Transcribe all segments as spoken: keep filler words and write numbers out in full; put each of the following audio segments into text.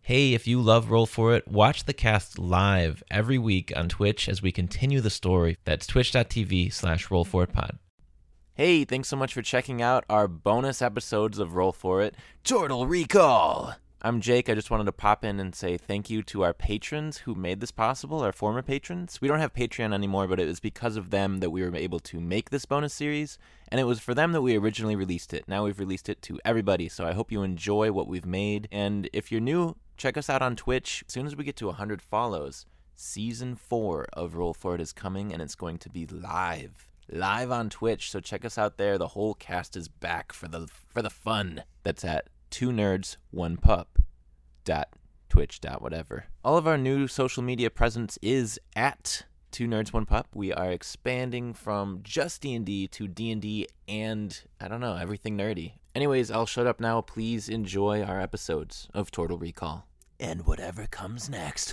Hey, if you love Roll For It, watch the cast live every week on Twitch as we continue the story. That's twitch.tv slash roll for it pod. Hey, thanks so much for checking out our bonus episodes of Roll For It, Total Recall. I'm Jake. I just wanted to pop in and say thank you to our patrons who made this possible, our former patrons. We don't have Patreon anymore, but it was because of them that we were able to make this bonus series, and it was for them that we originally released it. Now we've released it to everybody, so I hope you enjoy what we've made. And if you're new, check us out on Twitch. As soon as we get to one hundred follows, Season four of Roll For It is coming, and it's going to be live. Live on Twitch, so check us out there. The whole cast is back for the for the fun. That's at two nerds one pup dot twitch dot whatever. All of our new social media presence is at two nerds one pup. We are expanding from just D and D to D and D and, I don't know, everything nerdy. Anyways, I'll shut up now. Please enjoy our episodes of Total Recall. And whatever comes next.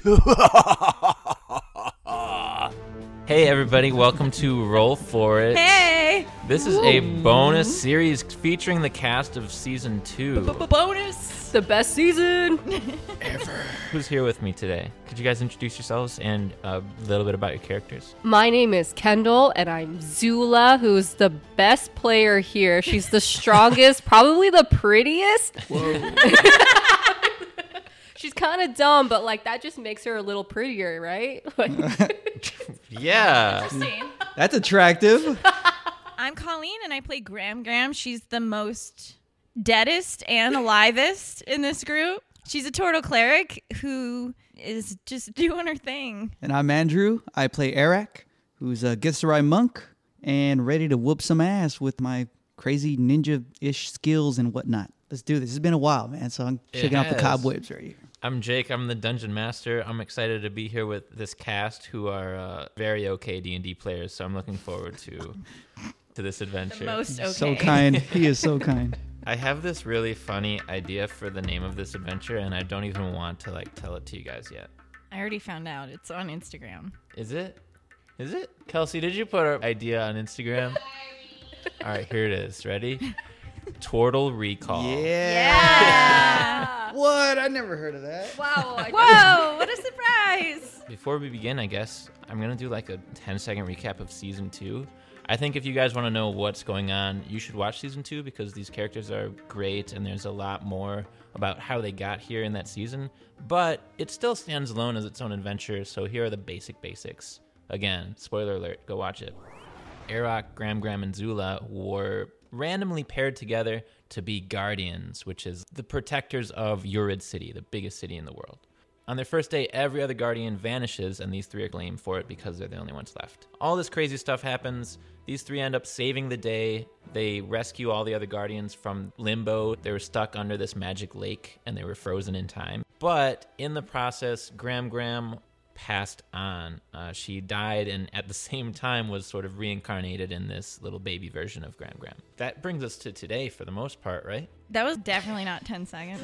Hey everybody, welcome to Roll For It. Hey! This is a bonus series featuring the cast of Season two. Bonus! The best season! Ever. Who's here with me today? Could you guys introduce yourselves and a little bit about your characters? My name is Kendall, and I'm Zula, who's the best player here. She's the strongest, probably the prettiest. Whoa. She's kind of dumb, but like that just makes her a little prettier, right? Yeah. Interesting. That's attractive. I'm Colleen, and I play Gram Gram. She's the most deadest and alivest in this group. She's a turtle cleric who is just doing her thing. And I'm Andrew. I play Eric, who's a Githzerai monk and ready to whoop some ass with my crazy ninja-ish skills and whatnot. Let's do this. It's been a while, man, so I'm It shaking off the has. cobwebs right here. I'm Jake. I'm the Dungeon Master. I'm excited to be here with this cast who are uh, very okay D and D players, so I'm looking forward to to this adventure. The most okay. So kind. He is so kind. I have this really funny idea for the name of this adventure, and I don't even want to like tell it to you guys yet. I already found out. It's on Instagram. Is it? Is it? Kelsey, did you put our idea on Instagram? All right, here it is. Ready? Total Recall. Yeah. Yeah. What? I never heard of that. Wow. I Whoa, what a surprise. Before we begin, I guess, I'm going to do like a ten second recap of Season two. I think if you guys want to know what's going on, you should watch Season two because these characters are great and there's a lot more about how they got here in that season. But it still stands alone as its own adventure, so here are the basic basics. Again, spoiler alert, go watch it. Arak, Gram Gram, and Zula were randomly paired together to be guardians, which is the protectors of Urid City, the biggest city in the world. On their first day, every other guardian vanishes, and these three are blamed for it because they're the only ones left. All this crazy stuff happens. These three end up saving the day. They rescue all the other guardians from limbo. They were stuck under this magic lake, and they were frozen in time. But in the process, Gram Gram passed on. Uh, she died and at the same time was sort of reincarnated in this little baby version of Gram Gram. That brings us to today for the most part, right? That was definitely not ten seconds.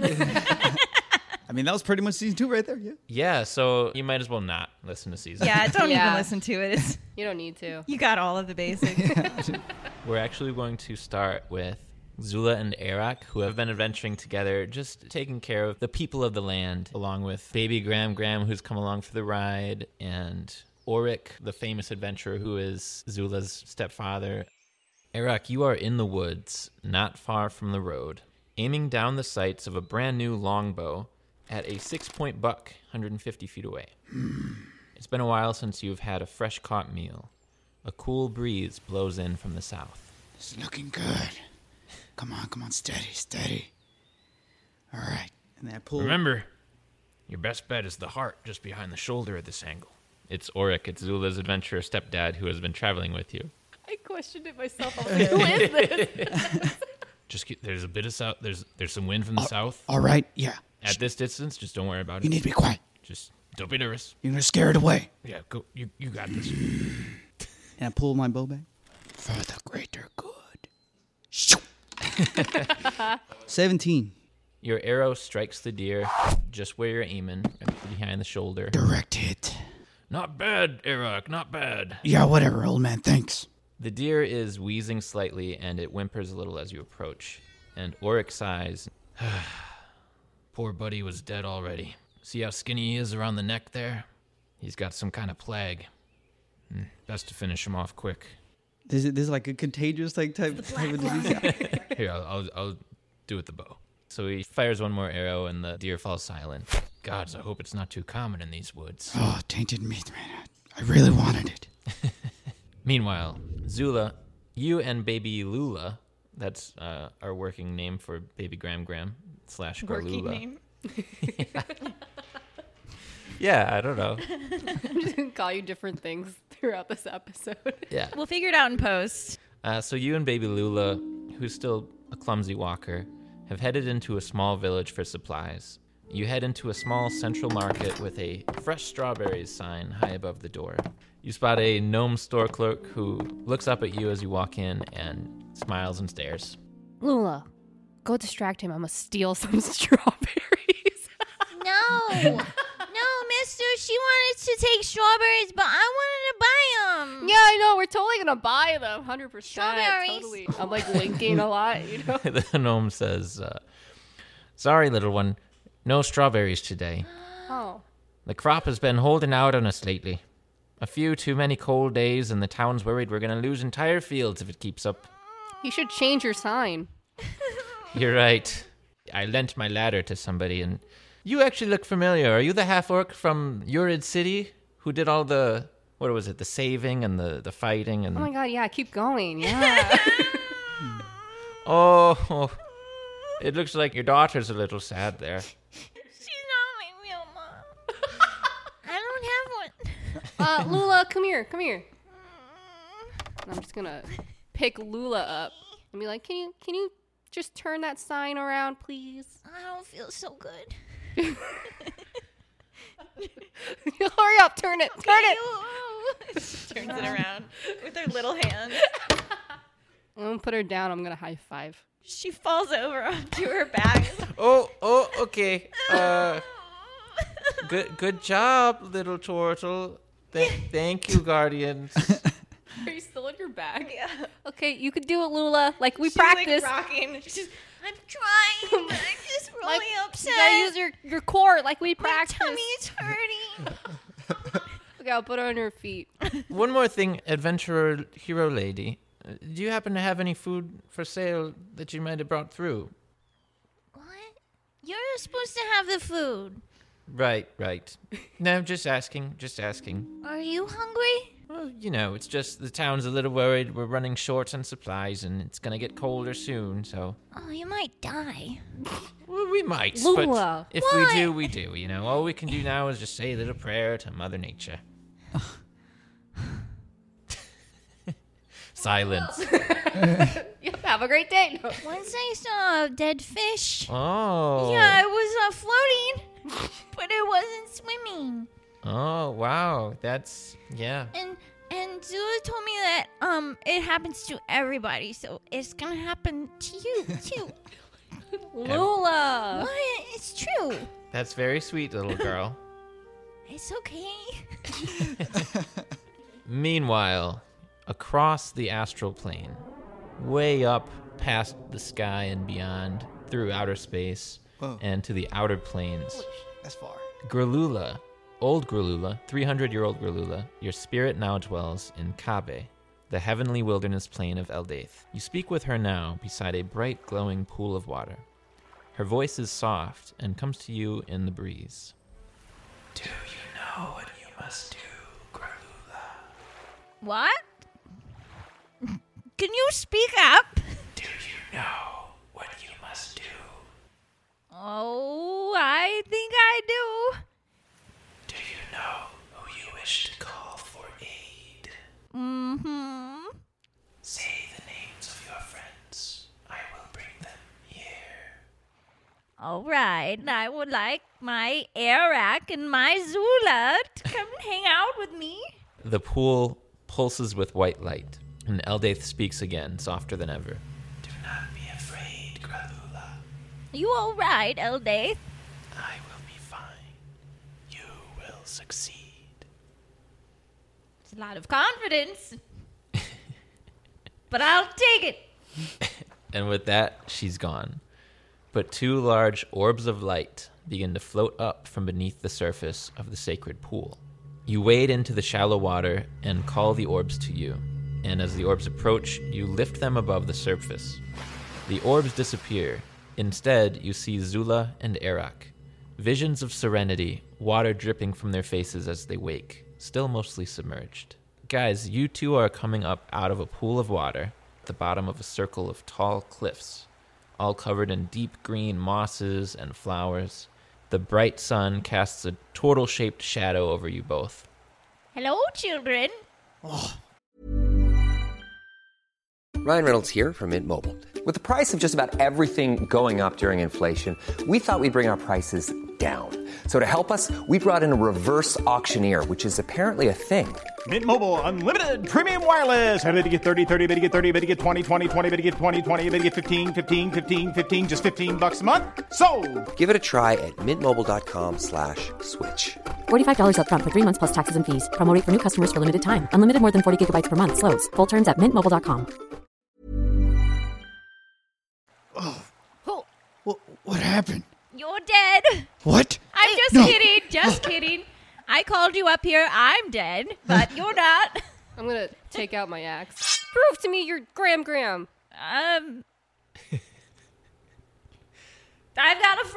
I mean, that was pretty much season two right there, yeah. Yeah, so you might as well not listen to season. Yeah, don't Yeah. even listen to it. It's, You don't need to. you got all of the basics. We're actually going to start with Zula and Arak, who have been adventuring together, just taking care of the people of the land, along with baby Gram Gram, who's come along for the ride, and Oric, the famous adventurer who is Zula's stepfather. Arak, you are in the woods, not far from the road, aiming down the sights of a brand new longbow at a six-point buck one hundred fifty feet away. It's been a while since you've had a fresh-caught meal. A cool breeze blows in from the south. It's looking good. Come on, come on, steady, steady. All right. And then I pull. Remember, your best bet is the heart just behind the shoulder at this angle. It's Oric, it's Zula's adventurer stepdad who has been traveling with you. I questioned it myself. I was like, who is this? Just keep, there's a bit of south. There's there's some wind from the Uh, south. All right, yeah. At this distance, just don't worry about it. You need to be quiet. Just don't be nervous. You're going to scare it away. Yeah, go. You you got this. And I pull my bow back. For the greater good. Shoo. seventeen. Your arrow strikes the deer just where you're aiming, right behind the shoulder. Direct hit. Not bad, Arak. Not bad. Yeah, whatever, old man. Thanks. The deer is wheezing slightly, and it whimpers a little as you approach. And Oric sighs. Poor buddy was dead already. See how skinny he is around the neck there? He's got some kind of plague. Hmm, best to finish him off quick. This is, this is like a contagious like type, type of disease. Here, I'll, I'll, I'll do it the bow. So he fires one more arrow and the deer falls silent. Gods, I hope it's not too common in these woods. Oh, tainted meat, man. I really wanted it. Meanwhile, Zula, you and baby Lula, that's uh, our working name for baby Gram Gram slash Working Garlula. name. Yeah, I don't know. I'm just gonna call you different things throughout this episode. Yeah. We'll figure it out in post. Uh, so you and baby Lula, who's still a clumsy walker, have headed into a small village for supplies. You head into a small central market with a fresh strawberries sign high above the door. You spot a gnome store clerk who looks up at you as you walk in and smiles and stares. Lula, go distract him. I'm gonna steal some strawberries. No. No, mister. She wanted to take strawberries, but I wanted to buy them. Yeah, I know. We're totally gonna buy them. one hundred percent. Strawberries. Totally. I'm like winking a lot, you know? The gnome says, uh, sorry, little one, no strawberries today. Oh. The crop has been holding out on us lately. A few too many cold days, and the town's worried we're going to lose entire fields if it keeps up. You should change your sign. You're right. I lent my ladder to somebody, and you actually look familiar. Are you the half-orc from Urid City who did all the, what was it, the saving and the, the fighting? And Oh my god, yeah, keep going. Yeah. Oh, it looks like your daughter's a little sad there. She's not my real mom. I don't have one. uh, Lula, come here. Come here. And I'm just gonna pick Lula up and be like, can you, can you just turn that sign around, please? I don't feel so good. Hurry up, turn it, turn it. She turns it around with her little hands. I'm gonna put her down. I'm gonna high five. She falls over onto her back. Oh, oh, okay. Uh, good, good job, little turtle. Th- thank you, guardians. Are you still in your bag? Yeah. Okay, you could do it, Lula. Like we She's practiced. like rocking. She's, I'm trying, but I'm just really Like, upset. You gotta use your, your core like we My practiced. tummy is hurting. Okay, I'll put her on her feet. One more thing, adventurer hero lady. Uh, Do you happen to have any food for sale that you might have brought through? What? You're supposed to have the food. Right, right. No, just asking, just asking. Are you hungry? Well, you know, it's just the town's a little worried. We're running short on supplies, and it's gonna get colder soon, so... Oh, you might die. Well, we might, Lula. but if What? we do, we do, you know. All we can do now is just say a little prayer to Mother Nature. Silence. Yep, have a great day. No. Once I saw a dead fish. Oh. Yeah, it was uh, floating, but it wasn't swimming. Oh, wow. That's, yeah. And and Zula told me that um it happens to everybody, so it's gonna happen to you too. Lula. What? It's true. That's very sweet, little girl. It's okay. Meanwhile, across the astral plane, way up past the sky and beyond, through outer space, Whoa. and to the outer planes, That's far. Gralula, old Gralula, three hundred year old Gralula, your spirit now dwells in Kabe, the heavenly wilderness plain of Eldaith. You speak with her now beside a bright glowing pool of water. Her voice is soft and comes to you in the breeze. Do you know what you must do, Gralula? What? Can you speak up? Do you know what you must do? Oh, I think I do. Do you know who you wish to call for aid? Mm-hmm. Say the names of your friends. I will bring them here. All right. I would like my Arak and my Zula to come and hang out with me. The pool pulses with white light, and Eldaith speaks again, softer than ever. Do not be afraid, Gralula. You all right, Eldaith? I will be fine. You will succeed. It's a lot of confidence. But I'll take it. And with that, she's gone. but two large orbs of light begin to float up from beneath the surface of the sacred pool. You wade into the shallow water and call the orbs to you, and as the orbs approach, you lift them above the surface. The orbs disappear. Instead, you see Zula and Arak. Visions of serenity, water dripping from their faces as they wake, still mostly submerged. Guys, you two are coming up out of a pool of water at the bottom of a circle of tall cliffs, all covered in deep green mosses and flowers. The bright sun casts a turtle-shaped shadow over you both. Hello, children. Ryan Reynolds here from Mint Mobile. With the price of just about everything going up during inflation, we thought we'd bring our prices down. So to help us, we brought in a reverse auctioneer, which is apparently a thing. Mint Mobile Unlimited Premium Wireless. How to get thirty, thirty, how to get thirty, how to get twenty, twenty, twenty, how to get twenty, twenty, how to get fifteen, fifteen, fifteen, fifteen, just fifteen bucks a month? Sold! Give it a try at mintmobile.com slash switch. forty-five dollars up front for three months plus taxes and fees. Promo rate for new customers for limited time. Unlimited more than forty gigabytes per month. Slows full terms at mint mobile dot com. What, what happened? You're dead. What? I'm just No. kidding. Just kidding. I called you up here. I'm dead, but you're not. I'm gonna take out my axe. Prove to me you're Graham Graham. Um, I've got a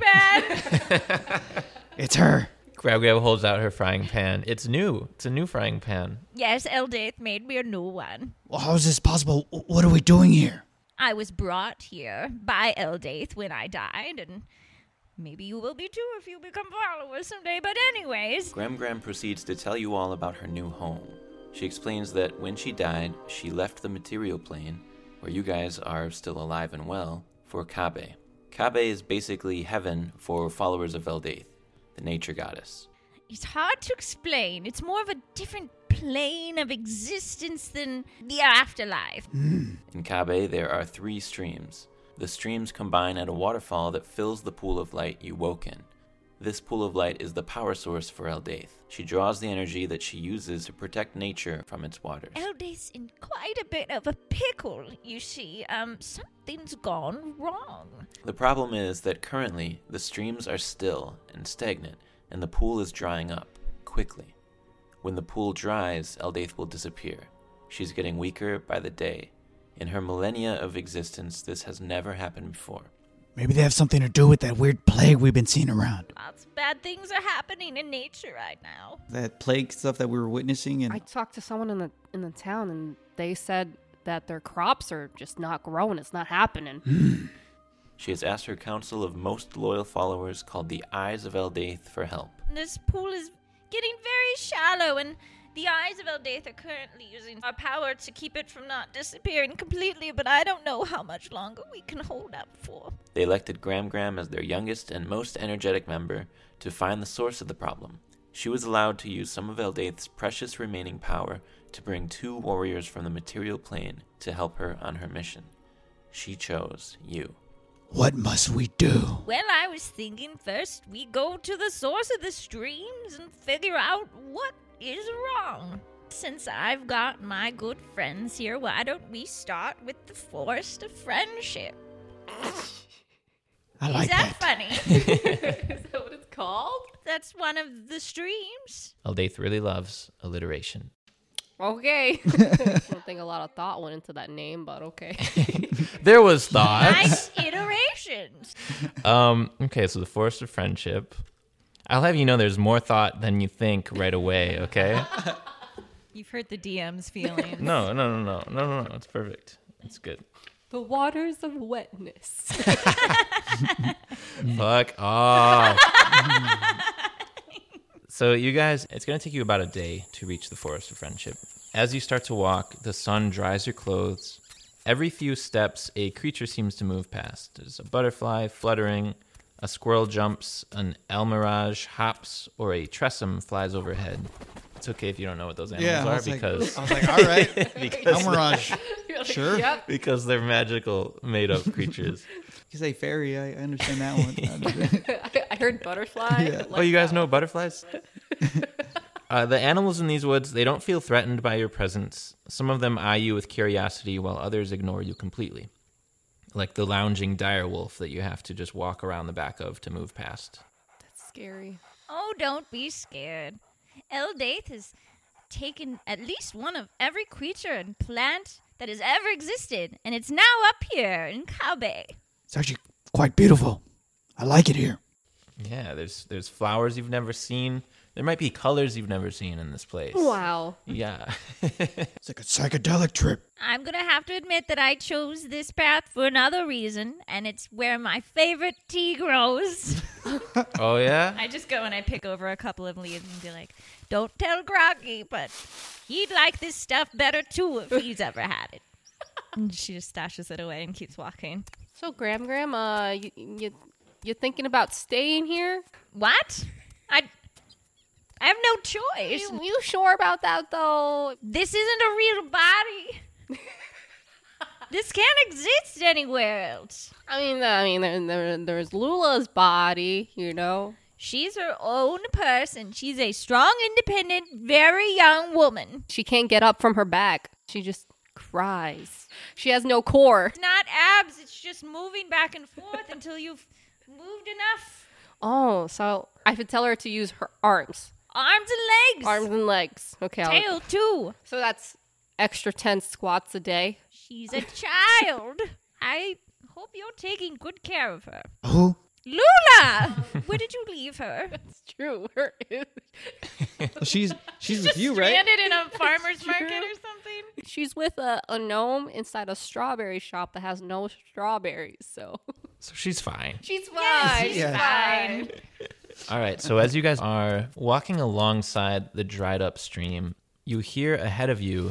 frying pan. It's her. Grab Grab holds out her frying pan. It's new. It's a new frying pan. Yes, Eldath made me a new one. Well, how is this possible? What are we doing here? I was brought here by Eldath when I died, and maybe you will be too if you become followers someday. But anyways, Graham Graham proceeds to tell you all about her new home. She explains that when she died, she left the material plane, where you guys are still alive and well, for Kabe. Kabe is basically heaven for followers of Eldath, the nature goddess. it's hard to explain. It's more of a different plane of existence than the afterlife. In Kabe, there are three streams. The streams combine at a waterfall that fills the pool of light you woke in. This pool of light is the power source for Eldath. She draws the energy that she uses to protect nature from its waters. Eldath's in quite a bit of a pickle, you see. Um, something's gone wrong. The problem is that currently the streams are still and stagnant, and the pool is drying up quickly. When the pool dries, Eldath will disappear. She's getting weaker by the day. In her millennia of existence, this has never happened before. Maybe they have something to do with that weird plague we've been seeing around. Lots of bad things are happening in nature right now. That plague stuff that we were witnessing, and I talked to someone in the in the town, and they said that their crops are just not growing. It's not happening. She has asked her council of most loyal followers, called the Eyes of Eldath, for help. This pool is getting very shallow, and the Eyes of Eldath are currently using our power to keep it from not disappearing completely, but I don't know how much longer we can hold up for. They elected Gram Gram as their youngest and most energetic member to find the source of the problem. She was allowed to use some of Eldath's precious remaining power to bring two warriors from the material plane to help her on her mission. She chose you. what must we do? Well, I was thinking first we go to the source of the streams and figure out what is wrong. Since I've got my good friends here, why don't we start with the Forest of Friendship? I like is that, that. funny? Is that what it's called? That's one of the streams. Eldath really loves alliteration. Okay. I don't think a lot of thought went into that name, but okay. There was thoughts. Nice iterations. Um, okay, so the Forest of Friendship. I'll have you know there's more thought than you think right away, okay? You've hurt the D M's feelings. No, no, no, no, no, no, no. It's perfect. It's good. The waters of wetness. Fuck off. So you guys, it's going to take you about a day to reach the Forest of Friendship. As you start to walk, the sun dries your clothes. Every few steps, a creature seems to move past. There's a butterfly fluttering, a squirrel jumps, an almirage hops, or a tressum flies overhead. It's okay if you don't know what those animals Yeah, I are was like- because I was like, all right, because, Mirage. You're like, Sure. Yep. because they're magical, made-up creatures. You say fairy, I I understand that one. I, I heard butterfly. Yeah. Oh, you guys know butterflies? uh, the animals in these woods, they don't feel threatened by your presence. Some of them eye you with curiosity, while others ignore you completely. like the lounging dire wolf that you have to just walk around the back of to move past. That's scary. Oh, don't be scared. Eldaith has taken at least one of every creature and plant that has ever existed, and it's now up here in Kabe. It's actually quite beautiful. I like it here. Yeah, there's there's flowers you've never seen. There might be colors you've never seen in this place. Wow. Yeah. It's like a psychedelic trip. I'm going to have to admit that I chose this path for another reason, and it's where my favorite tea grows. Oh, yeah? I just go and I pick over a couple of leaves and be like, don't tell Groggy, but he'd like this stuff better too if he's ever had it. And she just stashes it away and keeps walking. So, Gram Gram, uh, you, you, you thinking about staying here? What? I... I have no choice. You, you sure about that, though? This isn't a real body. This can't exist anywhere else. I mean, I mean, there, there, there's Lula's body, you know? She's her own person. She's a strong, independent, very young woman. She can't get up from her back. She just cries. She has no core. It's not abs. It's just moving back and forth until you've moved enough. Oh, so I could tell her to use her arms. Arms and legs. Arms and legs. Okay. I'll- Tail, too. So that's extra ten squats a day. She's a child. I hope you're taking good care of her. Who? Lula! Where did you leave her? It's true. Her She's she's with you, right? Stranded in a farmer's market or something? She's with a, a gnome inside a strawberry shop that has no strawberries, so. So she's fine. She's fine. she's Yeah. fine. All right, so as you guys are walking alongside the dried up stream, you hear ahead of you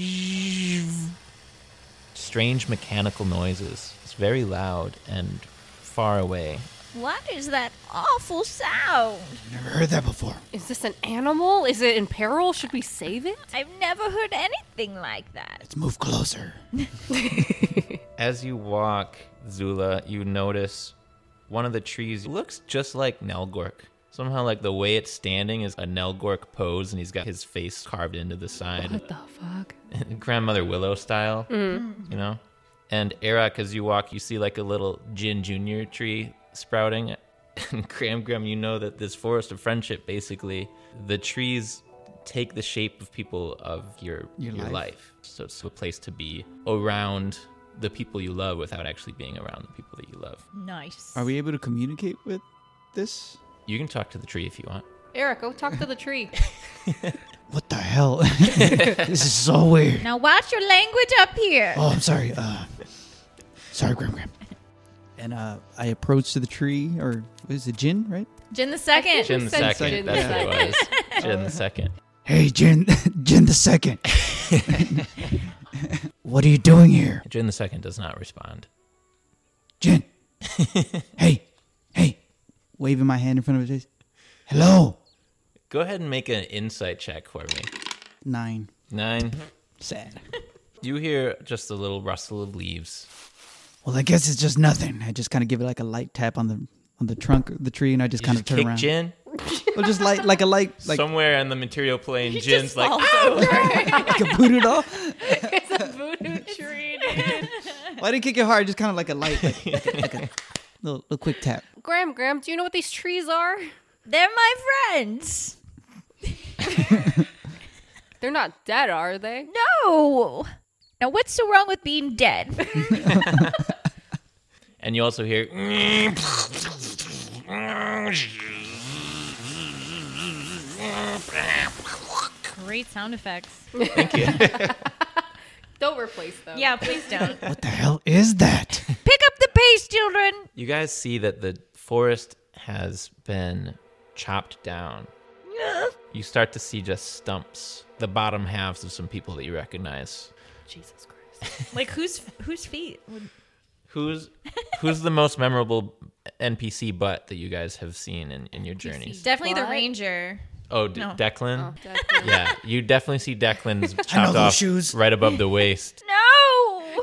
strange mechanical noises. It's very loud and far away. What is that awful sound? Never heard that before. Is this an animal? Is it in peril? Should we save it? I've never heard anything like that. Let's move closer. As you walk, Zula, you notice one of the trees looks just like Nelgork. Somehow, like, the way it's standing is a Nelgork pose, and he's got his face carved into the side. What the fuck? Grandmother Willow style, Mm. you know? And Arak, as you walk, you see, like, a little Jin Junior tree sprouting. And Gram Gram, you know that this forest of friendship, basically, the trees take the shape of people of your, Your your life. life. So it's a place to be around the people you love without actually being around the people that you love. Nice. Are we able to communicate with this? You can talk to the tree if you want. Eric, go talk to the tree. What the hell? This is so weird. Now watch your language up here. Oh, I'm sorry. Uh, sorry, Gram Gram. And uh, I approach to the tree, or what is it, Jin, right? Jin the second. Jin the said second. Jin the That's what it was. Jin the second. Hey, Jin, Jin the second. What are you doing here, Jin the second does not respond. Jin? Hey, hey, waving my hand in front of his face. Hello. Go ahead and make an insight check for me. Nine. Nine. Sad. You hear just a little rustle of leaves. Well, I guess it's just nothing. I just kind of give it like a light tap on the on the trunk of the tree, and I just You kind just of turn kick around. Jin. Well, just light like a light, like, Somewhere in the material plane, Jin's like, falls "Ah!" like a voodoo doll. It's a voodoo tree, dude. Well, I didn't kick it hard, just kind of like a light, like, like a little, little quick tap. Graham, Graham, do you know what these trees are? They're my friends. They're not dead, are they? No. Now what's so wrong with being dead? And you also hear, Great sound effects. thank you. Don't replace them. Yeah, please don't. What the hell is that? Pick up the pace, children. You guys see that the forest has been chopped down. You start to see just stumps, the bottom halves of some people that you recognize. Jesus Christ. Like whose whose feet? Who's who's the most memorable N P C butt that you guys have seen in, in your journeys? Definitely the What? ranger. Oh, D- No. Declan? Oh, definitely. Yeah, you definitely see Declan's I know chopped those off shoes. right above the waist. No.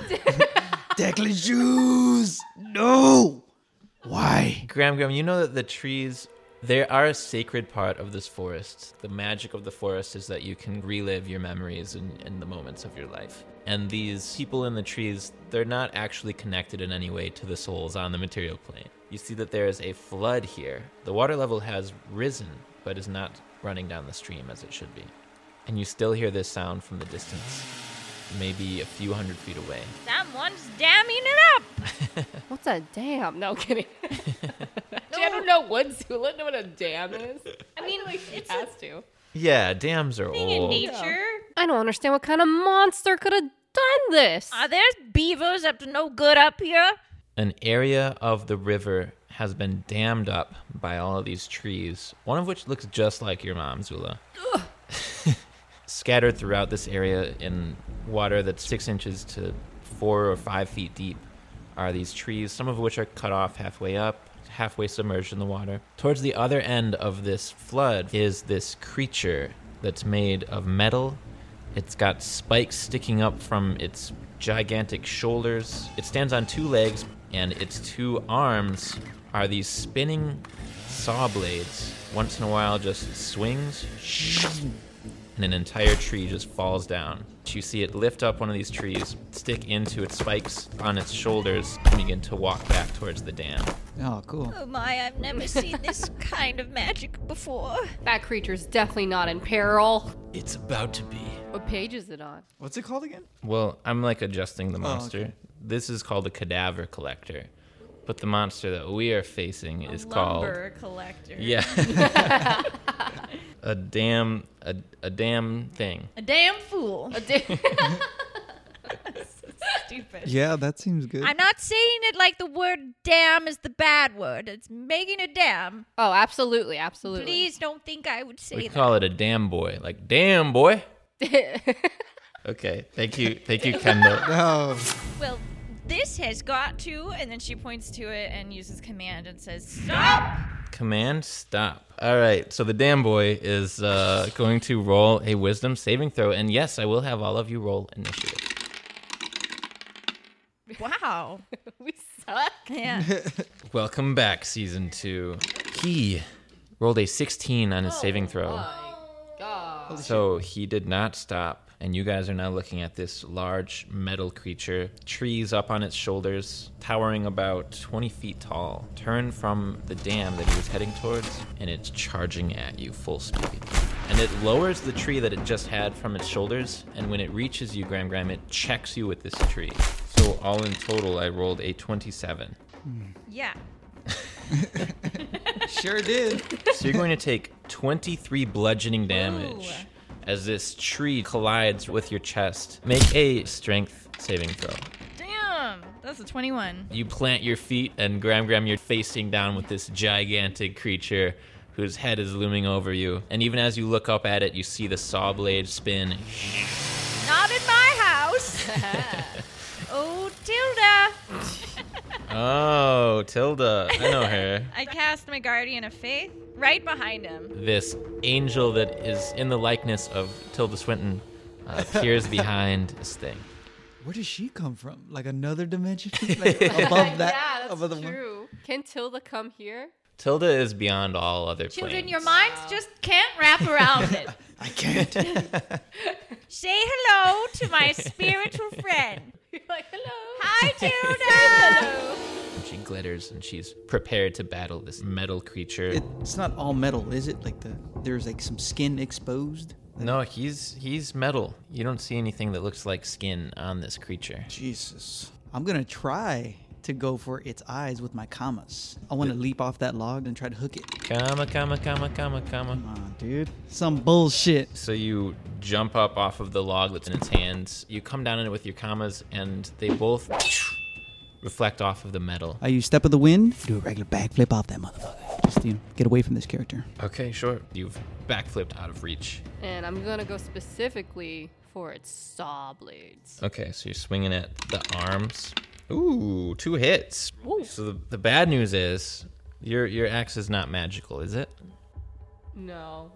Declan shoes. No. Why? Graham, Graham, you know that the trees They are a sacred part of this forest. The magic of the forest is that you can relive your memories in, in the moments of your life. And these people in the trees, they're not actually connected in any way to the souls on the material plane. You see that there is a flood here. The water level has risen, but is not running down the stream as it should be. And you still hear this sound from the distance, maybe a few hundred feet away. Someone's damming it up. What's a dam? No, kidding. I don't know what Zula know what a dam is. I mean, Like, it's it a has to. Yeah, dams are thing in old. nature. I don't understand what kind of monster could have done this. Are there beavers up to no good up here? An area of the river has been dammed up by all of these trees, one of which looks just like your mom, Zula. Scattered throughout this area in water that's six inches to four or five feet deep are these trees, some of which are cut off halfway up, halfway submerged in the water. Towards the other end of this flood is this creature that's made of metal. It's got spikes sticking up from its gigantic shoulders. It stands on two legs, and its two arms are these spinning saw blades. Once in a while, just swings, and an entire tree just falls down. You see it lift up one of these trees, stick into its spikes on its shoulders, and begin to walk back towards the dam. Oh, cool. Oh my, I've never seen this kind of magic before. That creature's definitely not in peril. It's about to be. What page is it on? What's it called again? Well, I'm like adjusting the Oh, monster. okay. This is called a cadaver collector, but the monster that we are facing is called Lumber collector. yeah, a damn a, a damn thing. A damn fool. A da- Stupid. Yeah, that seems good. I'm not saying it like the word damn is the bad word. It's making a damn. oh, absolutely, absolutely. Please don't think I would say We that. call it a damn boy, like damn boy. Okay, thank you, thank you, Kendall. Oh, Well, this has got to, and then she points to it and uses command and says, stop! Command stop. All right, so the damn boy is uh, going to roll a wisdom saving throw, and yes, I will have all of you roll initiative. Wow. we suck. Yeah. Welcome back, season two. He rolled a sixteen on his saving throw. God. So he did not stop, and you guys are now looking at this large metal creature, trees up on its shoulders, towering about twenty feet tall, turned from the dam that he was heading towards, and it's charging at you full speed. And it lowers the tree that it just had from its shoulders, and when it reaches you, Gram Gram, it checks you with this tree. So all in total, I rolled a twenty-seven. Yeah. sure did. So you're going to take twenty-three bludgeoning damage Ooh. as this tree collides with your chest. Make a strength saving throw. Damn. That's a twenty-one. You plant your feet, and Gram Gram, you're facing down with this gigantic creature whose head is looming over you. And even as you look up at it, you see the saw blade spin. Not in my house. Oh, Tilda. Oh, Tilda. I know her. I cast my Guardian of Faith right behind him. This angel that is in the likeness of Tilda Swinton uh, appears behind this thing. Where does she come from? Like another dimension? Like above that? yeah, that's above the one? true. Can Tilda come here? Tilda is beyond all other Children, planes. your minds just can't wrap around it. I can't. Say hello to my spiritual friend. You're like, hello. Hi, Tilda. Hello. And she glitters, and she's prepared to battle this metal creature. It's not all metal, is it? Like the there's like some skin exposed. No, he's he's metal. You don't see anything that looks like skin on this creature. Jesus. I'm gonna try to go for its eyes with my commas. I want to leap off that log and try to hook it. Comma, comma, comma, comma, comma. Come on, dude. Some bullshit. So you jump up off of the log that's in its hands. You come down in it with your commas, and they both reflect off of the metal. I use Step of the Wind. Do a regular backflip off that motherfucker. Just, you know, get away from this character. Okay, sure. You've backflipped out of reach. And I'm gonna go specifically for its saw blades. Okay, so you're swinging at the arms. Ooh, two hits. Ooh. So the, the bad news is your your axe is not magical, is it? No.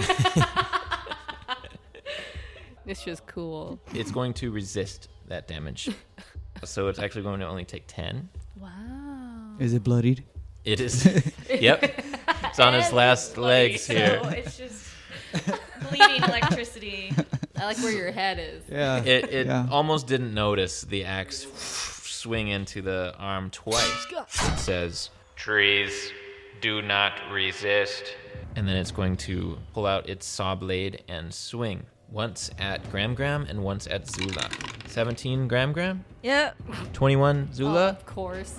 It's just cool. It's going to resist that damage. So it's actually going to only take ten. Wow. Is it bloodied? It is. Yep. It's on his last legs So here. it's just bleeding electricity. I like where your head is. Yeah. It, it Yeah. almost didn't notice the axe swing into the arm twice. It says, trees, do not resist. And then it's going to pull out its saw blade and swing. Once at Gram Gram and once at Zula. seventeen Gram Gram? Yep. twenty-one Oh, Zula? of course.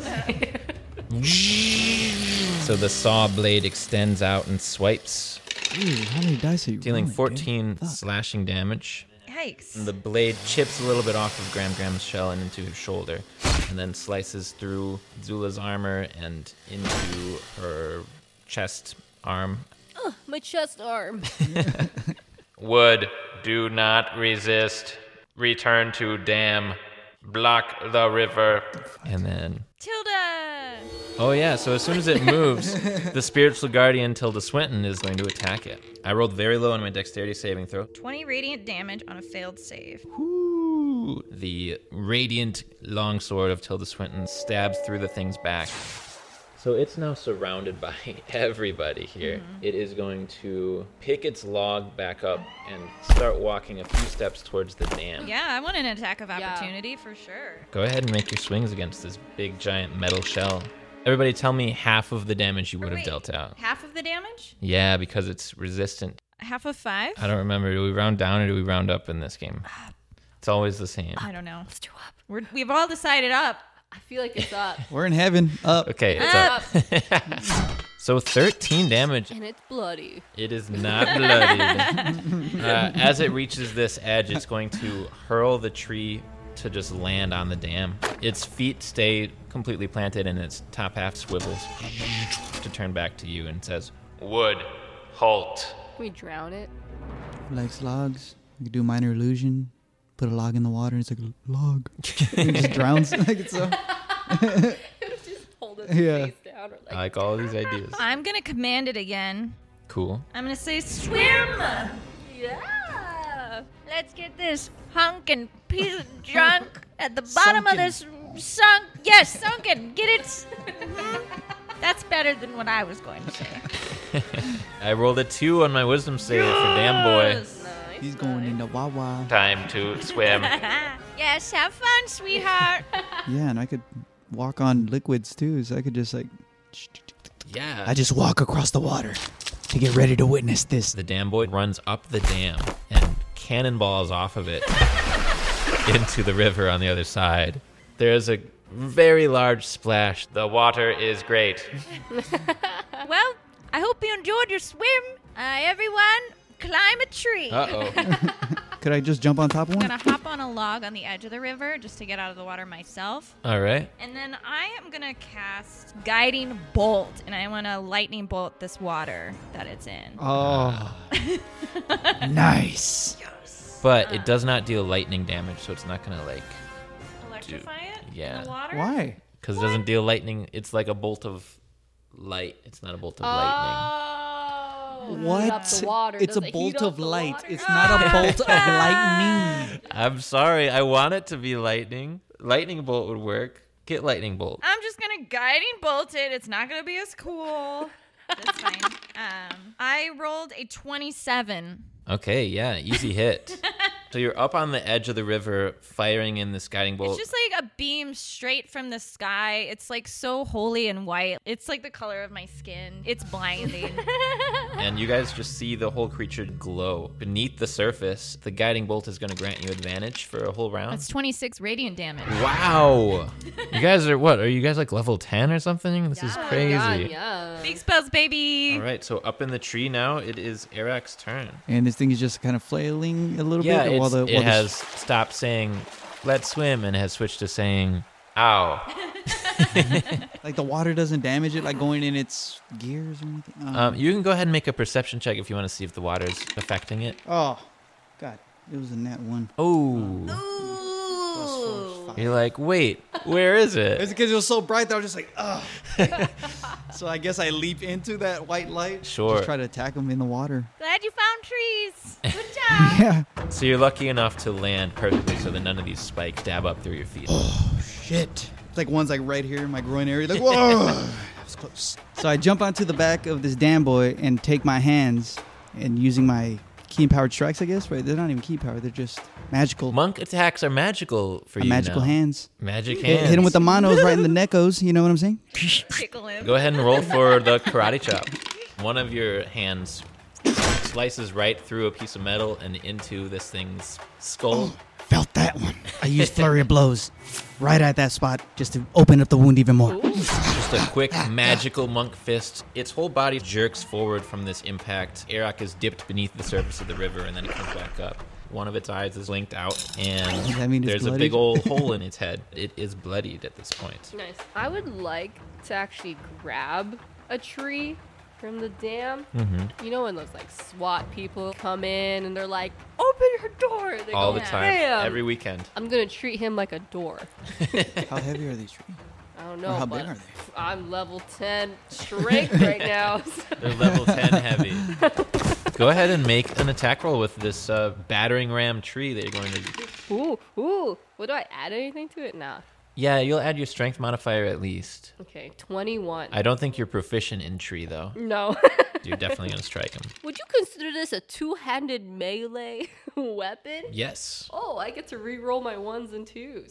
So the saw blade extends out and swipes, Ooh, how many dice are you dealing rolling, fourteen dude? Fuck. slashing damage. Yikes. And the blade chips a little bit off of Gram Gram's shell and into his shoulder, and then slices through Zula's armor and into her chest arm. My chest arm. Wood, do not resist. Return to dam. Block the river. And then... Tilda! Oh yeah, so as soon as it moves, the spiritual guardian Tilda Swinton is going to attack it. I rolled very low on my dexterity saving throw. twenty radiant damage on a failed save. Ooh. The radiant longsword of Tilda Swinton stabs through the thing's back. So it's now surrounded by everybody here. Mm-hmm. It is going to pick its log back up and start walking a few steps towards the dam. Yeah, I want an attack of Yeah. opportunity for sure. Go ahead and make your swings against this big giant metal shell. Everybody tell me half of the damage you would have Wait, dealt out. Half of the damage? Yeah, because it's resistant. Half of five? I don't remember. Do we round down or do we round up in this game? It's always the same. I don't know. Let's do up. We're, we've all decided up. I feel like it's up. We're in heaven. Up. Okay, it's Up. up. So thirteen damage. And it's bloody. It is not bloodied. uh, as it reaches this edge, it's going to hurl the tree to just land on the dam. Its feet stay completely planted and its top half swivels to turn back to you and says, Wood, halt. Can we drown it? Likes logs. We could do minor illusion. Put a log in the water. And it's like a log. It just drowns. Like it's so. Just hold its Yeah. face down. Or like, I like all these ideas. I'm going to command it again. Cool. I'm going to say swim. yeah. Let's get this hunkin' piece of junk at the bottom of this sunk. Yes, sunken. Get it. Mhm. That's better than what I was going to say. I rolled a two on my wisdom save for Damn Boy. Nice. He's going into Wawa. Time to swim. Yes, have fun, sweetheart. Yeah, and I could walk on liquids too, so I could just like. Yeah. I just walk across the water to get ready to witness this. The Dam Boy runs up the dam and cannonballs off of it into the river on the other side. There's a very large splash. The water is great. Well, I hope you enjoyed your swim. Uh, everyone, climb a tree. Uh-oh. Could I just jump on top of I'm one? going to hop on a log on the edge of the river just to get out of the water myself. All right. And then I am going to cast Guiding Bolt, and I want to lightning bolt this water that it's in. Oh. Nice. But it does not deal lightning damage, so it's not going to, like, Electrify it yeah. in the water? Why? because it doesn't deal lightning. It's like a bolt of light. It's not a bolt of lightning. Oh, What? heat up the water. It's Does a it bolt heat up of the light. water? It's not a bolt of lightning. I'm sorry. I want it to be lightning. Lightning bolt would work. Get lightning bolt. I'm just gonna guiding bolt it. It's not gonna be as cool. That's fine. Um, I rolled a twenty-seven. Okay, yeah, easy hit. So you're up on the edge of the river, firing in this guiding bolt. It's just like a beam straight from the sky. It's like so holy and white. It's like the color of my skin. It's blinding. And you guys just see the whole creature glow. Beneath the surface, the guiding bolt is going to grant you advantage for a whole round. That's twenty-six radiant damage. Wow. You guys are what? Are you guys like level ten or something? This is crazy. God, yeah. Big spells, baby. All right, so up in the tree now, it is Eric's turn. And this thing is just kind of flailing a little Yeah, bit while it's, the it while the has stopped saying, let's swim, and has switched to saying, ow. like the water doesn't damage it, like going in its gears or anything. Oh, Um, you can go ahead and make a perception check if you want to see if the water's affecting it. oh God, it was a nat one. Oh. Ooh. You're like, wait, where is it? It's because it was so bright that I was just like, oh. So I guess I leap into that white light. Sure. Just try to attack him in the water. Glad you found trees. Good job. Yeah. So you're lucky enough to land perfectly so that none of these spikes dab up through your feet. Shit. It's like one's like right here in my groin area. Like, whoa. close, close. So I jump onto the back of this damn boy and take my hands and using my key empowered strikes, I guess. Right? They're not even key powered. They're just magical. Monk attacks are magical for you magical now. hands. Magic Hit, hands. hit him with the monos right in the neckos. You know what I'm saying? Tickle him. Go ahead and roll for the karate chop. One of your hands slices right through a piece of metal and into this thing's skull. Felt that one. I used flurry of blows right at that spot just to open up the wound even more. Just a quick magical monk fist. Its whole body jerks forward from this impact. Arak is dipped beneath the surface of the river and then it comes back up. One of its eyes is linked out Does that mean and it's there's a bloodied? big old hole in its head. It is bloodied at this point. Nice. I would like to actually grab a tree from the dam. Mm-hmm. You know when those like SWAT people come in and they're like, "Open your door!" They All go, the time, "Bam!" every weekend. I'm gonna treat him like a door. How heavy are these trees? I don't Or know, how but big are they? I'm level ten strength right now. They're level ten heavy. Go ahead and make an attack roll with this uh, battering ram tree that you're going to... Ooh, ooh. What do I add anything to it? Nah. Yeah, you'll add your strength modifier at least. Okay, twenty-one. I don't think you're proficient in tree, though. No. You're definitely going to strike him. Would you consider this a two-handed melee weapon? Yes. Oh, I get to re-roll my ones and twos.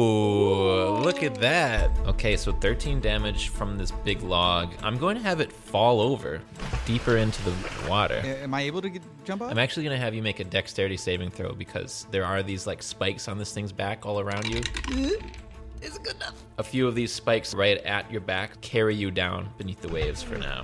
Oh, look at that. Okay, so thirteen damage from this big log. I'm going to have it fall over deeper into the water. A- Am I able to get, jump off? I'm actually going to have you make a dexterity saving throw because there are these like spikes on this thing's back all around you. Is it good enough? A few of these spikes right at your back carry you down beneath the waves for now.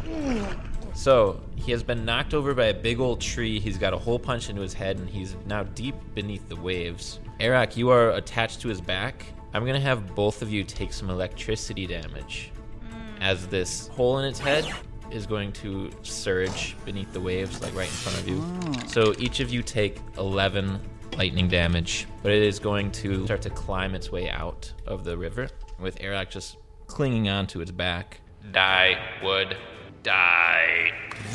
So he has been knocked over by a big old tree. He's got a hole punched into his head and he's now deep beneath the waves. Arak, you are attached to his back. I'm going to have both of you take some electricity damage as this hole in its head is going to surge beneath the waves like right in front of you. So each of you take eleven lightning damage, but it is going to start to climb its way out of the river with Arak just clinging onto its back. Die, wood, die.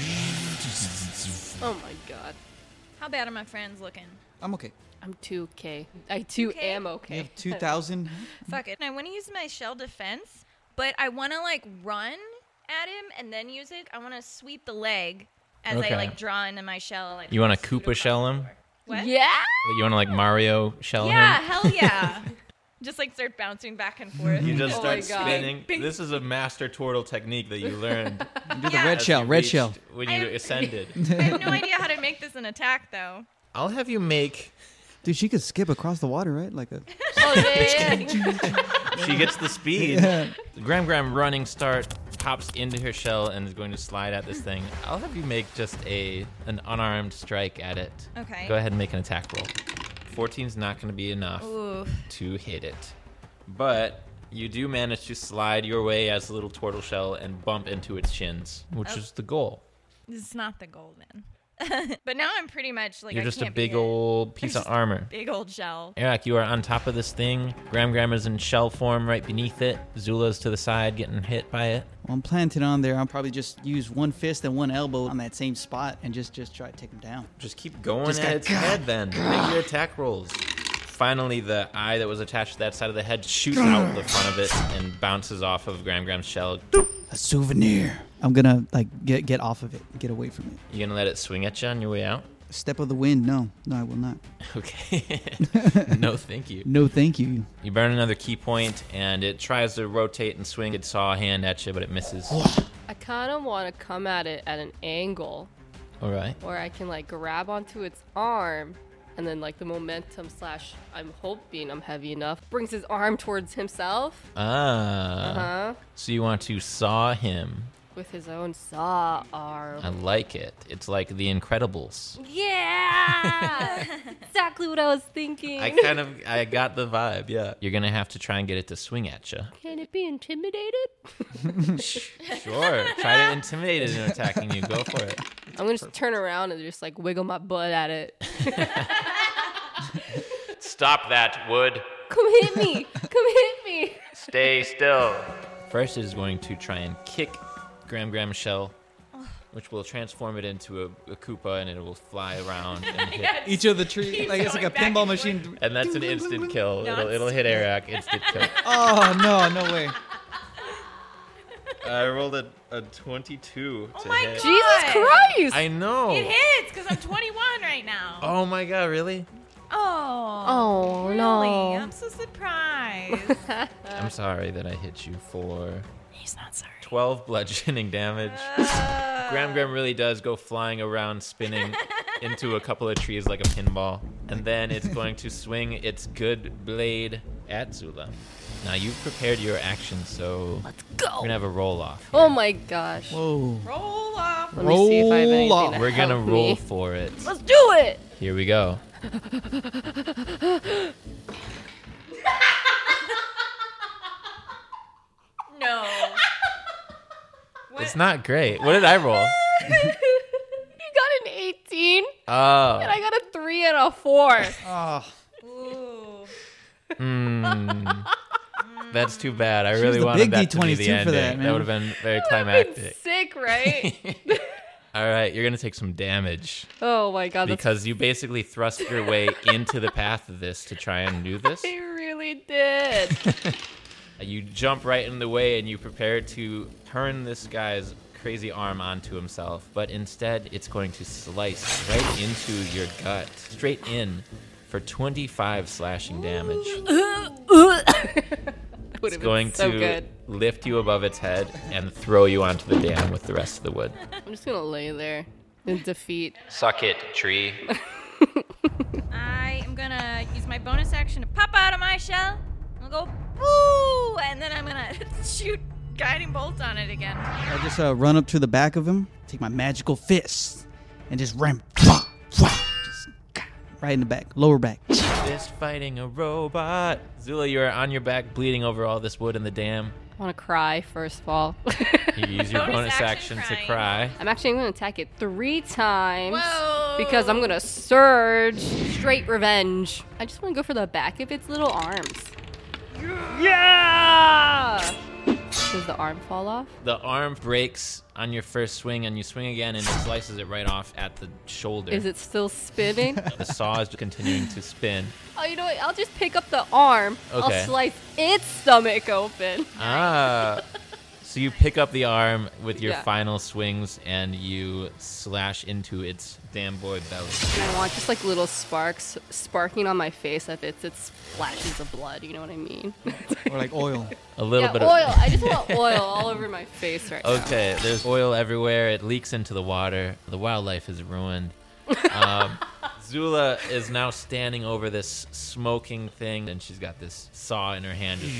Oh my god. How bad are my friends looking? I'm okay. I'm two K. I too Okay. am okay. You have two thousand. Fuck it. I want to use my shell defense, but I want to like run at him and then use it. I want to sweep the leg as Okay. I like draw into my shell. Like, You want to scoot Koopa across shell the him? floor. What? Yeah. You want to like Mario shell Yeah, him? hell yeah. Just like start bouncing back and forth. You just Oh start my God. spinning. This is a master turtle technique that you learned Do the Yeah. red as shell, you red reached- shell. when I you have- ascended. I have no idea how to make this an attack though. I'll have you make. Dude, she could skip across the water, right? Like a. Oh yeah. yeah. She gets the speed. Yeah. Gram Gram running start pops into her shell and is going to slide at this thing. I'll have you make just a an unarmed strike at it. Okay. Go ahead and make an attack roll. fourteen's not going to be enough Ooh. to hit it, but you do manage to slide your way as a little turtle shell and bump into its shins, which Oh. is the goal. This is not the goal then. But now I'm pretty much like You're I just a can't be big hit. old piece I'm of just armor. Big old shell. Arak, you are on top of this thing. Gram Gram is in shell form right beneath it. Zula's to the side getting hit by it. Well, I'm planted on there. I'll probably just use one fist and one elbow on that same spot and just just try to take him down. Just keep going Just at got- its head then. Make your attack rolls. Finally, the eye that was attached to that side of the head shoots out the front of it and bounces off of Gram Gram's shell. A souvenir. I'm gonna like get get off of it, get away from it. You gonna let it swing at you on your way out? Step of the wind. No, no, I will not. Okay. No, thank you. No, thank you. You burn another key point, and it tries to rotate and swing its saw hand at you, but it misses. I kind of want to come at it at an angle All right. where I can like grab onto its arm, and then like the momentum slash I'm hoping I'm heavy enough brings his arm towards himself. Ah. Huh? So you want to saw him. With his own saw arm. I like it. It's like The Incredibles. Yeah! Exactly what I was thinking. I kind of, I got the vibe, yeah. You're going to have to try and get it to swing at you. Can it be intimidated? Sure. Try to intimidate it in attacking you. Go for it. I'm gonna just turn around and just like wiggle my butt at it. Stop that, Wood. Come hit me! Come hit me! Stay still. First it is going to try and kick Gram Gram shell, which will transform it into a, a Koopa, and it will fly around and hit. Each of the tree, like it's like a going back pinball and machine. And that's an instant kill. It'll, it'll hit Arak, instant kill. Oh no, no way. I rolled a, a twenty-two Oh to my hit. God. Jesus Christ! I know. It hits because I'm twenty-one right now. Oh my god, really? Oh. Oh, really? no. I'm so surprised. I'm sorry that I hit you for He's not sorry. twelve bludgeoning damage. Uh, Gram Gram really does go flying around, spinning into a couple of trees like a pinball. And then it's going to swing its good blade at Zula. Now, you've prepared your action, so Let's we're go. going to have a roll-off. Oh my gosh. Whoa. roll off. Let me see if I have Roll anything off. to We're going to help roll me. for it. Let's do it. Here we go. No. It's not great. What did I roll? You got an eighteen, Oh. and I got a three and a four. Oh, Ooh. Mm. That's too bad. I She was really the wanted big that D to be the twenty-two for ending. that, man. would have been very Been climactic. sick, right? All right, you're going to take some damage Oh my god, that's because you basically thrust your way into the path of this to try and do this. I really did. You jump right in the way and you prepare to turn this guy's crazy arm onto himself, but instead it's going to slice right into your gut, straight in for twenty-five slashing damage. Would It's have going been so to good. lift you above its head and throw you onto the dam with the rest of the wood. I'm just gonna lay there in defeat. Suck it, tree. I am gonna use my bonus action to pop out of my shell. I'll go boo, and then I'm gonna shoot guiding bolt on it again. I just uh, run up to the back of him, take my magical fist, and just ram, just right in the back, lower back. Fist fighting a robot. Zula, you are on your back, bleeding over all this wood in the dam. I want to cry first of all. You use your Bonus bonus action action to crying. cry. I'm actually going to attack it three times Whoa! because I'm going to surge straight revenge. I just want to go for the back of its little arms. Yeah! Does the arm fall off? The arm breaks on your first swing, and you swing again, and it slices it right off at the shoulder. Is it still spinning? The saw is continuing to spin. Oh, you know what? I'll just pick up the arm. Okay. I'll slice its stomach open. Ah. So you pick up the arm with your Yeah. final swings, and you slash into its damn boy belly. And I want just like little sparks sparking on my face if it's its splashes of blood. You know what I mean? Or like oil. A little yeah, bit oil. of. I just want oil all over my face right now. Okay, there's oil everywhere. It leaks into the water. The wildlife is ruined. Um, Zula is now standing over this smoking thing, and she's got this saw in her hand. Just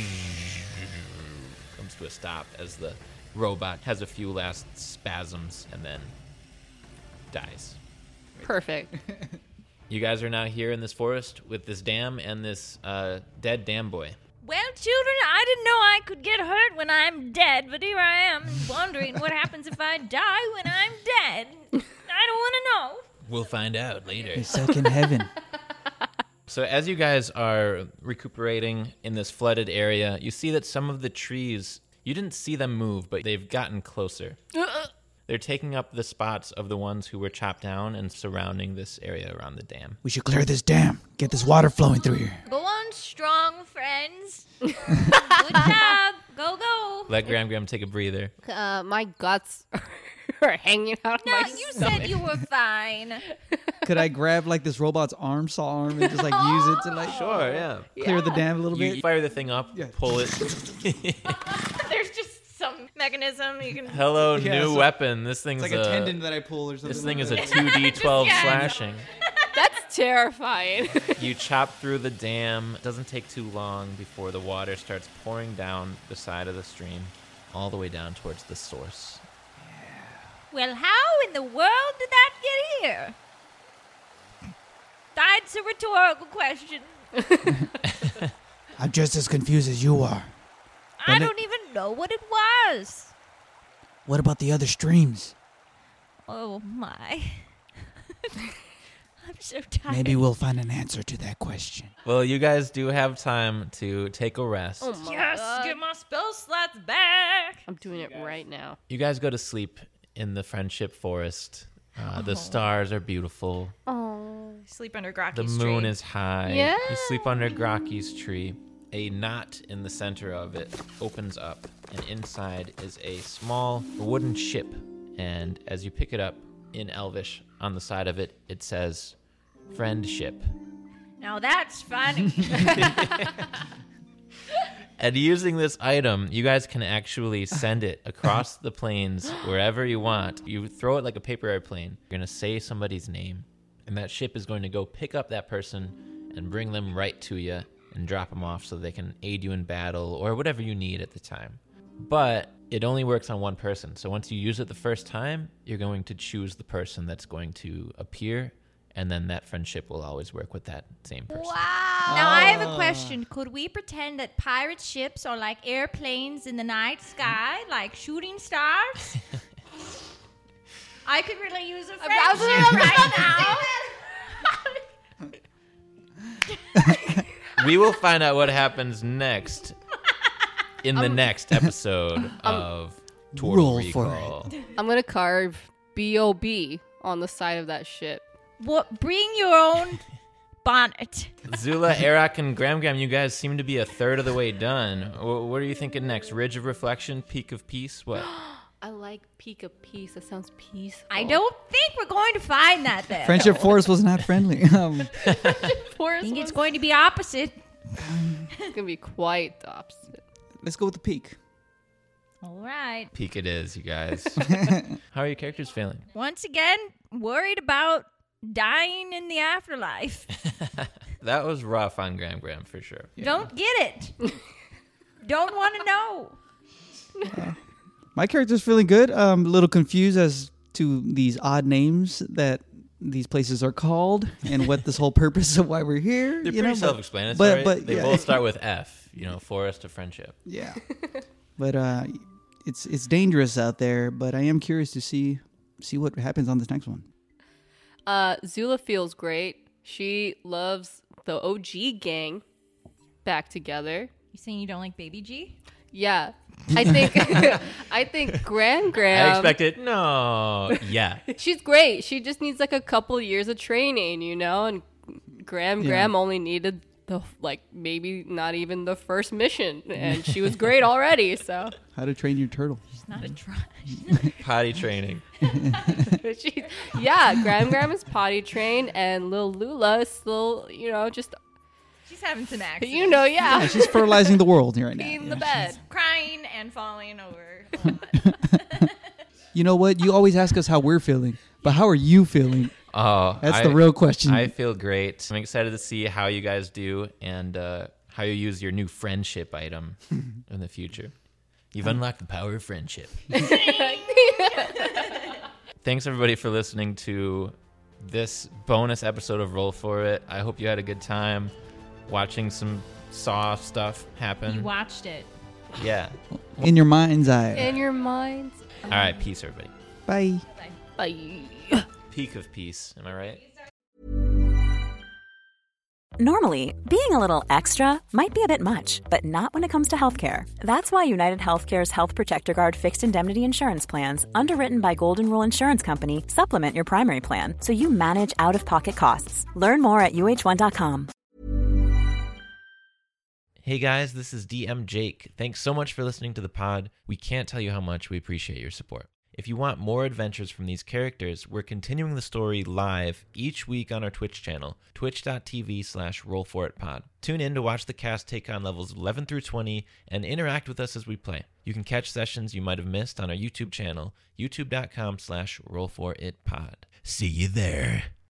comes to a stop as the robot has a few last spasms and then dies. Perfect. You guys are now here in this forest with this dam and this uh, dead dam boy. Well, children, I didn't know I could get hurt when I'm dead, but here I am wondering what happens if I die when I'm dead. I don't want to know. We'll find out later. It's like in heaven. So as you guys are recuperating in this flooded area, you see that some of the trees, you didn't see them move, but they've gotten closer. They're taking up the spots of the ones who were chopped down and surrounding this area around the dam. We should clear this dam. Get this water flowing through here. Go on, strong friends. Good job. Go, go. Let Gram Gram take a breather. Uh, my guts are hanging out of No, my you stomach. said you were fine. Could I grab like this robot's arm, saw arm, and just like use it to like Sure, yeah. clear the dam a little You bit? fire the thing up, Yeah. pull it. There's just some mechanism you can. Hello, Yeah, new so- weapon. This thing's It's like a tendon that I pull or something. This thing like is a that. two d twelve Yeah. slashing. That's terrifying. You chop through the dam. It doesn't take too long before the water starts pouring down the side of the stream, all the way down towards the source. Well, how in the world did that get here? That's a rhetorical question. I'm just as confused as you are. I But it- don't even know what it was. What about the other streams? Oh my. I'm so tired. Maybe we'll find an answer to that question. Well, you guys do have time to take a rest. Oh my Yes, God. get my spell slots back. I'm doing it right now. You guys go to sleep in the Friendship Forest. Uh, the stars are beautiful. Oh. Sleep under Grocky's The tree. moon is high. Yeah. You sleep under Grocky's tree. a knot in the center of it opens up, and inside is a small wooden ship. And as you pick it up in Elvish, on the side of it, it says, "Friendship." Now that's funny. And using this item, you guys can actually send it across the plains wherever you want. You throw it like a paper airplane. You're going to say somebody's name, and that ship is going to go pick up that person and bring them right to you and drop them off so they can aid you in battle or whatever you need at the time. But it only works on one person. So once you use it the first time, you're going to choose the person that's going to appear, and then that friendship will always work with that same person. Wow. Now I have a question. Could we pretend that pirate ships are like airplanes in the night sky, like shooting stars? I could really use a friendship right now. We will find out what happens next in the um, next episode um, of Total Roll Recall. For it. I'm going to carve B O B on the side of that ship. What? Bring your own bonnet. Zula, Arak, and Gram Gram, you guys seem to be a third of the way done. What are you thinking next? Ridge of Reflection? Peak of Peace? What? I like Peak of Peace. That sounds peaceful. I don't think we're going to find that there. Friendship Forest was not friendly. Um, I think it's going to be opposite. It's going to be quite the opposite. Let's go with the peak. All right. Peak it is, you guys. How are your characters feeling? Once again, worried about dying in the afterlife. That was rough on Gram Gram for sure. Yeah. Don't get it. Don't want to know. Uh, my character's feeling good. I'm a little confused as to these odd names that these places are called and what this whole purpose of why we're here. They're you pretty know, self-explanatory. But, but they yeah. both start with F, you know, Forest of Friendship. Yeah. But uh, it's it's dangerous out there, but I am curious to see see what happens on this next one. Uh, Zula feels great. She loves the O G gang back together. You saying you don't like Baby G? Yeah. I think I think Gram Gram. I expected no. Yeah. She's great. She just needs like a couple years of training, you know, and Gram Yeah. Gram only needed the like maybe not even the first mission, and she was great already, so How to Train Your Turtle. She's not a try. Potty training. she, yeah, Gram Gram is potty trained, and Lil Lula is still, you know, just She's having some accidents. you know, yeah, Yeah, she's fertilizing the world here right now. in Yeah, the bed. Crying and falling over. You know what? You always ask us how we're feeling, but how are you feeling? Oh, That's I, the real question. I feel great. I'm excited to see how you guys do and uh, how you use your new friendship item in the future. You've unlocked the power of friendship. Thanks, everybody, for listening to this bonus episode of Roll For It. I hope you had a good time watching some Saw stuff happen. You watched it. Yeah. In your mind's eye. In your mind. All right. Peace, everybody. Bye. Bye. Peak of peace. Am I right? Normally, being a little extra might be a bit much, but not when it comes to healthcare. That's why United Healthcare's Health Protector Guard fixed indemnity insurance plans, underwritten by Golden Rule Insurance Company, supplement your primary plan so you manage out-of-pocket costs. Learn more at U H one dot com. Hey guys, this is D M Jake. Thanks so much for listening to the pod. We can't tell you how much we appreciate your support. If you want more adventures from these characters, we're continuing the story live each week on our Twitch channel, twitch.tv slash rollforitpod. Tune in to watch the cast take on levels eleven through twenty and interact with us as we play. You can catch sessions you might have missed on our YouTube channel, youtube.com slash rollforitpod. See you there.